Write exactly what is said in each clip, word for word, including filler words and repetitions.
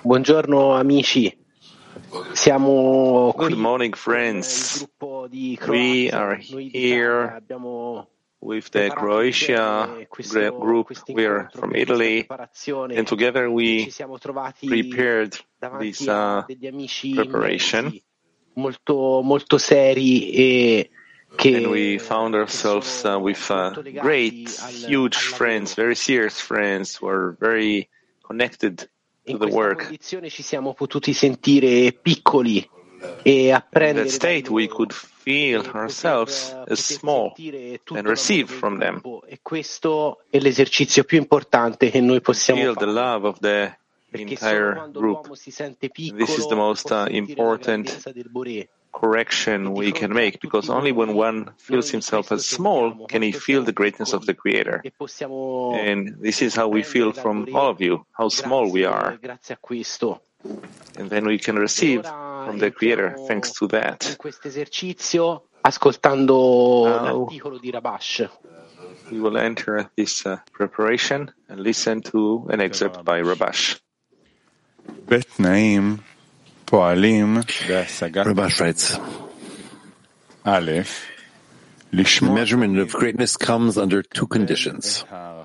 Buongiorno amici, siamo Good qui morning, con il friends. gruppo di We Croazia, are noi d'Italia. here Abbiamo with the preparato Croatia insieme gra- questo group. questo We're incontro from per questa Italy, and preparazione. together Ci we siamo trovati prepared this davanti a uh, degli amici preparation, immensi, molto molto seri e and we che, found che ourselves uh, sono with uh, molto great, legati al, huge al friends, lavoro. very serious friends who are very connected to In the questa work. condizione ci siamo potuti sentire piccoli e In that apprendere da state, we loro could feel e ourselves poter, as poter small sentire and tutto l'amore receive del from them, gruppo, e questo è l'esercizio più importante che noi possiamo feel the fare, love of the perché solo entire quando group. l'uomo si sente And this is the piccolo most può uh, sentire la important grandezza del Boré. correction E di we can fronte a make, tutti because only when voi one feels noi himself questo as small sentiamo, can he quanto feel siamo the greatness of the piccoli, Creator. e possiamo And this is how we feel apprendere dal from Boré all of you, how small we grazie, are. grazie a questo. And then we can E receive ora from the Creator thanks entriamo to in that. questo esercizio ascoltando Now l'articolo di Rabash. we will enter this uh, preparation and listen to an excerpt by Rabash. Rabash writes, the measurement of greatness comes under two conditions.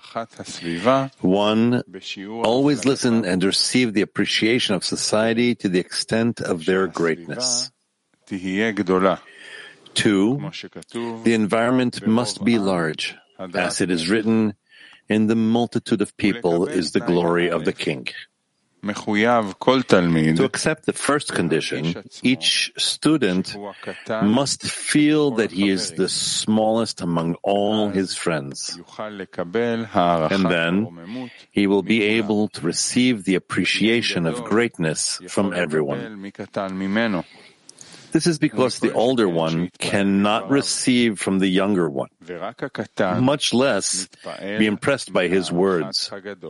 One, always listen and receive the appreciation of society to the extent of their greatness. Two, the environment must be large. As it is written, in the multitude of people is the glory of the king. To accept the first condition, each student must feel that he is the smallest among all his friends. And then he will be able to receive the appreciation of greatness from everyone. This is because the older one cannot receive from the younger one, much less be impressed by his words.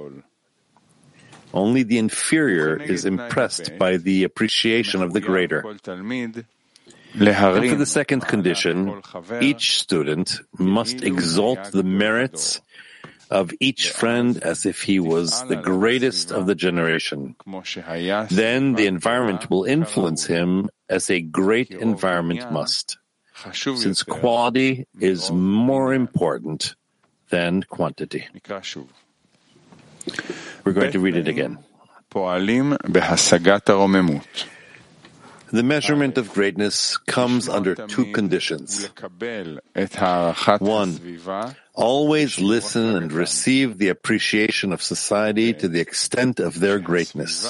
Only the inferior is impressed by the appreciation of the greater. And for the second condition, each student must exalt the merits of each friend as if he was the greatest of the generation. Then the environment will influence him as a great environment must, since quality is more important than quantity. We're going to read it again. The measurement of greatness comes under two conditions. One, always listen and receive the appreciation of society to the extent of their greatness.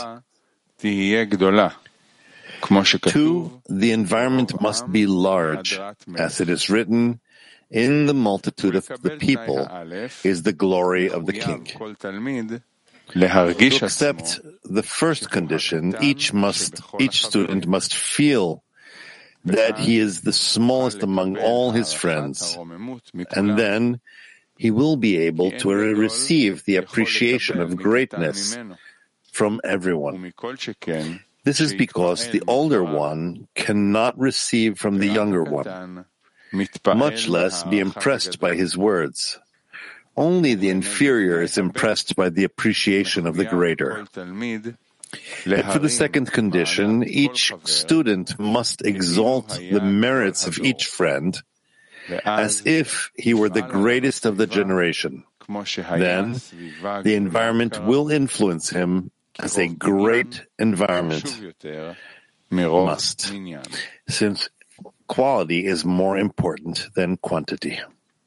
Two, the environment must be large. As it is written, in the multitude of the people is the glory of the king. To accept the first condition, each must, each student must feel that he is the smallest among all his friends, and then he will be able to receive the appreciation of greatness from everyone. This is because the older one cannot receive from the younger one, much less be impressed by his words. Only the inferior is impressed by the appreciation of the greater. And for the second condition, each student must exalt the merits of each friend as if he were the greatest of the generation. Then the environment will influence him as a great environment must, since quality is more important than quantity.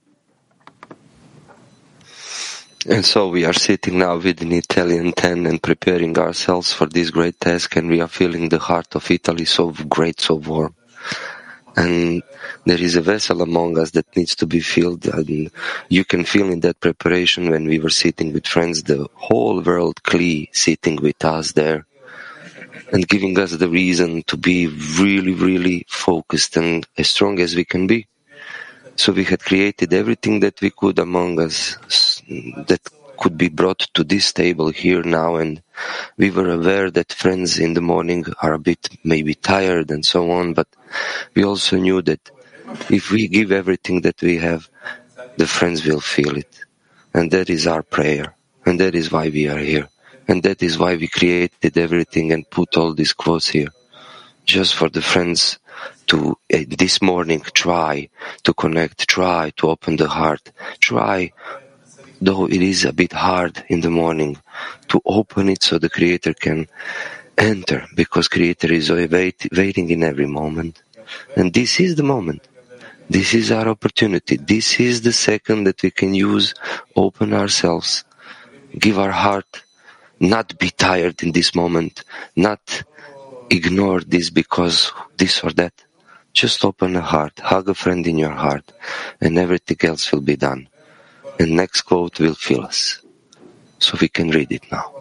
And so we are sitting now within Italian ten and preparing ourselves for this great task, and we are feeling the heart of Italy so great, so warm. And there is a vessel among us that needs to be filled, and you can feel in that preparation when we were sitting with friends, the whole world Kli sitting with us there and giving us the reason to be really, really focused and as strong as we can be. So we had created everything that we could among us that could be brought to this table here now, and we were aware that friends in the morning are a bit maybe tired and so on, but we also knew that if we give everything that we have, the friends will feel it. And that is our prayer, and that is why we are here. And that is why we created everything and put all these quotes here. Just for the friends to, uh, this morning, try to connect, try to open the heart, try, though it is a bit hard in the morning, to open it so the Creator can enter, because Creator is wait, waiting in every moment. And this is the moment. This is our opportunity. This is the second that we can use, open ourselves, give our heart, not be tired in this moment, not ignore this because this or that. Just open a heart, hug a friend in your heart, and everything else will be done. And next quote will fill us. So we can read it now.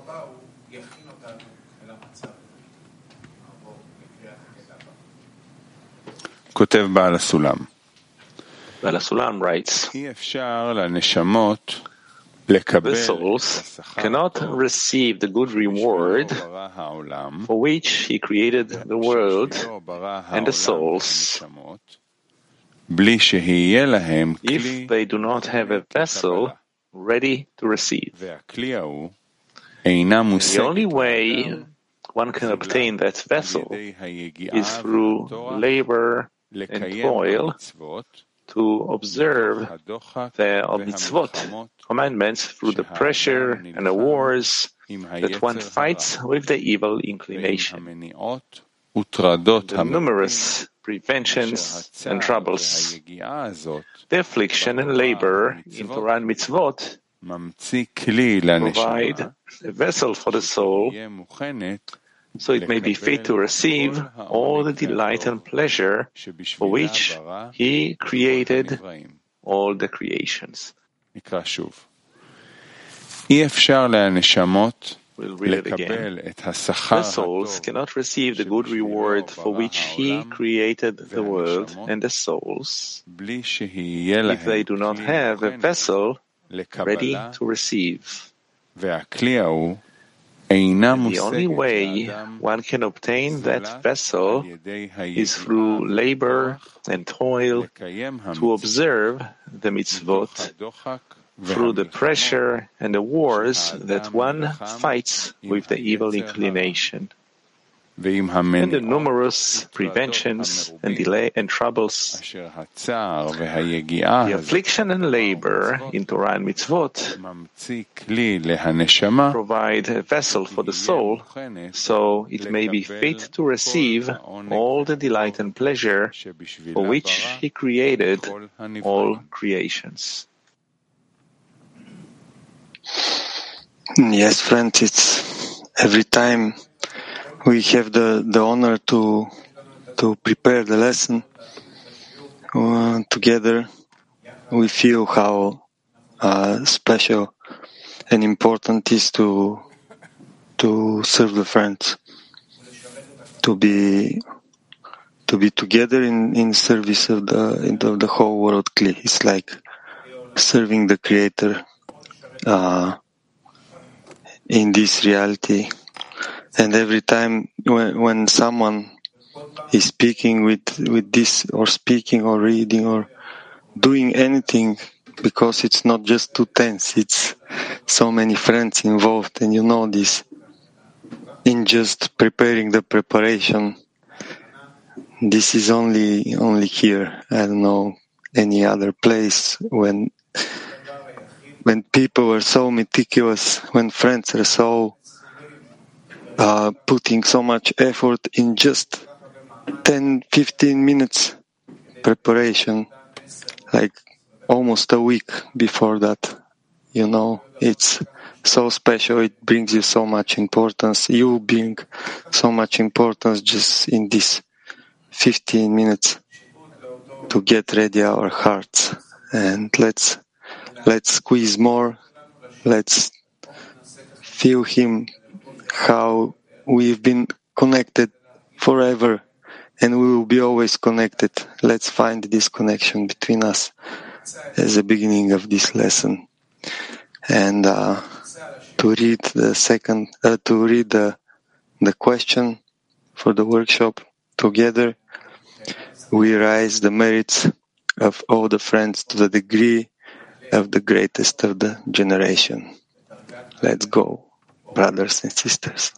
כותב בעל הסולם. בעל הסולם writes, אי אפשר לנשמות לקבל the souls cannot receive the good reward for which he created the world and the souls בלי שיהיה להם if they do not have a vessel ready to receive. והכלי ההוא אינה מושגת. The only way one can obtain that vessel is through labor and toil to observe the mitzvot, commandments, through the pressure and the wars that one fights with the evil inclination, the numerous preventions and troubles. The affliction and labor in Torah and mitzvot provide a vessel for the soul so it may be fit to receive all the delight and pleasure for which he created all the creations. We'll read it again. The souls cannot receive the good reward for which he created the world and the souls if they do not have a vessel ready to receive. The only way one can obtain that vessel is through labor and toil to observe the mitzvot, through the pressure and the wars that one fights with the evil inclination, and the numerous preventions and delay and troubles. The affliction and labor in Torah and mitzvot provide a vessel for the soul so it may be fit to receive all the delight and pleasure for which he created all creations. Yes, friend, it's every time we have the, the honor to to prepare the lesson uh, together. We feel how uh, special and important it is to to serve the friends, to be to be together in, in service of the of the whole world. It's like serving the Creator uh, in this reality. And every time when, when someone is speaking with, with this, or speaking or reading or doing anything, because it's not just two tense, it's so many friends involved, and you know this, in just preparing the preparation, this is only only here. I don't know any other place when when people are so meticulous, when friends are so Uh, putting so much effort in just ten, fifteen minutes preparation, like almost a week before that. You know, it's so special. It brings you so much importance. You bring so much importance just in this fifteen minutes to get ready our hearts. And let's, let's squeeze more. Let's feel Him, how we've been connected forever, and we will be always connected. Let's find this connection between us as the beginning of this lesson. And uh, to read the second, uh, to read the, the question for the workshop together, we rise the merits of all the friends to the degree of the greatest of the generation. Let's go. brothers and sisters.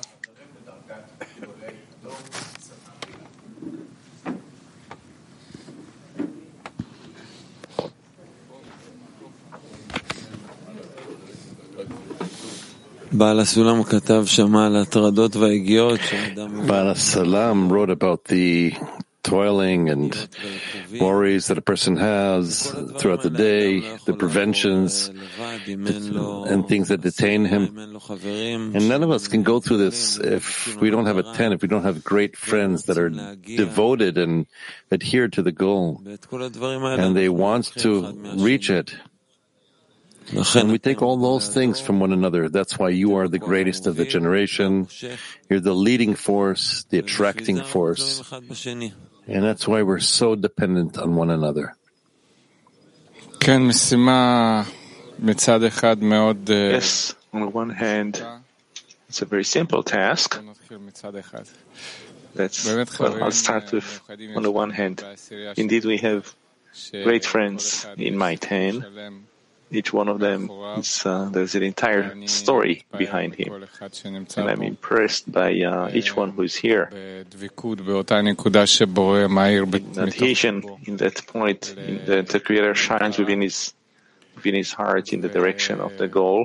Baal Salam wrote about the toiling and worries that a person has throughout the day, the preventions and things that detain him. And none of us can go through this if we don't have a ten, if we don't have great friends that are devoted and adhere to the goal, and they want to reach it. And we take all those things from one another. That's why you are the greatest of the generation. You're the leading force, the attracting force. And that's why we're so dependent on one another. Yes, on the one hand, it's a very simple task. That's, well, I'll start with, on the one hand, indeed we have great friends in my ten. Each one of them, is, uh, there's an entire story behind him. And I'm impressed by uh, each one who is here. In adhesion, in that point, in the, the Creator shines within his, within his heart in the direction of the goal.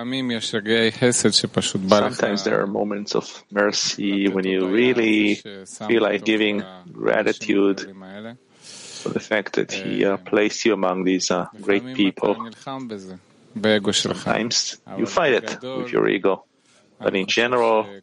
Sometimes there are moments of mercy when you really feel like giving gratitude for the fact that he uh, placed you among these uh, great people. Sometimes you fight it with your ego, but in general, I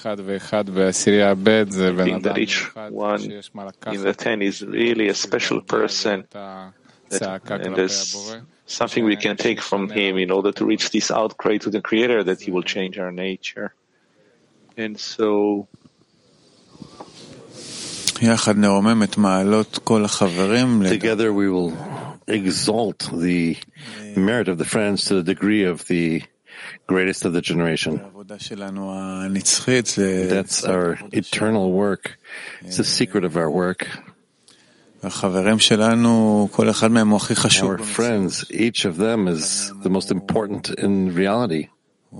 think that each one in the ten is really a special person, that, and there's something we can take from him in order to reach this outcry to the Creator that he will change our nature. And so together we will exalt the merit of the friends to the degree of the greatest of the generation. That's our eternal work. It's the secret of our work. Our friends, each of them is the most important in reality.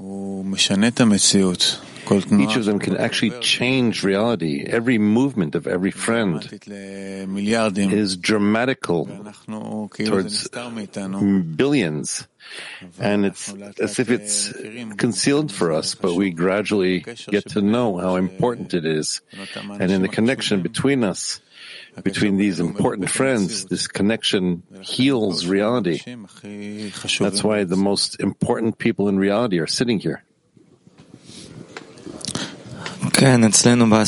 Each of them can actually change reality. Every movement of every friend is dramatical towards billions. And it's as if it's concealed for us, but we gradually get to know how important it is. And in the connection between us, between these important friends, this connection heals reality. That's why the most important people in reality are sitting here. Yes,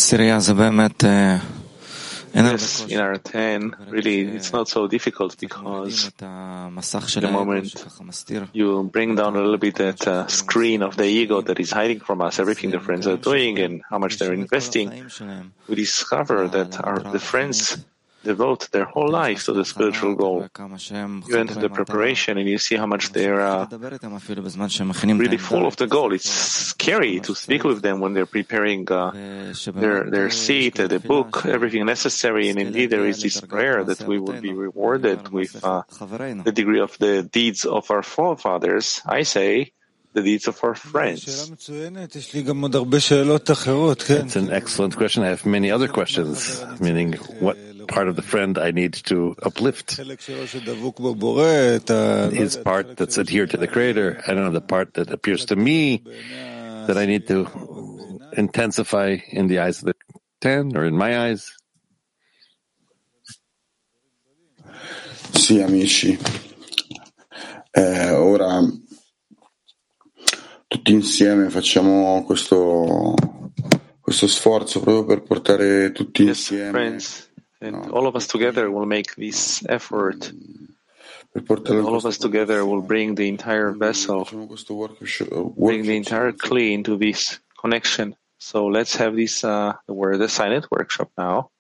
in our ten, really, it's not so difficult because the moment you bring down a little bit that uh, screen of the ego that is hiding from us, everything the friends are doing and how much they're investing, we discover that our the friends devote their whole life to the spiritual goal. You enter the preparation and you see how much they're uh, really full of the goal. It's scary to speak with them when they're preparing uh, their their seat, uh, the book, everything necessary. And indeed, there is this prayer that we will be rewarded with uh, the degree of the deeds of our forefathers. I say, the deeds of our friends. It's an excellent question. I have many other questions, meaning what part of the friend I need to uplift. His part that's adhered to the Creator. I don't know the part that appears to me that I need to intensify in the eyes of the ten or in my eyes. Sì, amici. Eh, ora tutti insieme facciamo questo questo sforzo proprio per portare tutti insieme. Friends. And all of us together will make this effort. All of us together will bring the entire vessel, bring the entire Kli into this connection. So let's have this, uh, word, the silent workshop now.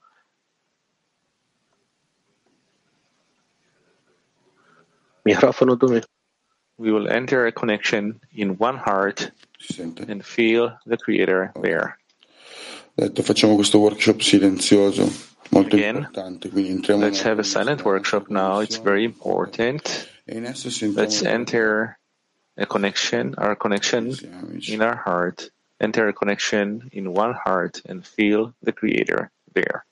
Microfono dove? We will enter a connection in one heart and feel the Creator there. Detto, facciamo questo workshop silenzioso. Again, let's have a silent workshop now. It's very important. Let's enter a connection, our connection in our heart, enter a connection in one heart and feel the Creator there.